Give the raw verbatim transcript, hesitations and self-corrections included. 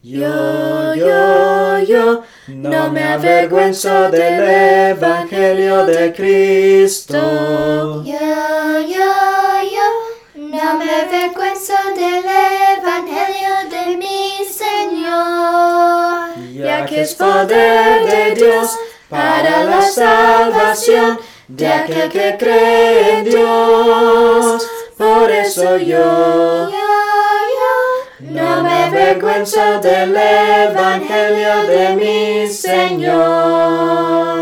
Yo, yo, yo, no me avergüenzo del Evangelio de Cristo. Yo, yo, yo, no me avergüenzo del Evangelio de mi Señor. Ya que es poder de Dios para la salvación de aquel que cree en Dios. Por eso yo, no me avergüenzo del Evangelio de mi Señor.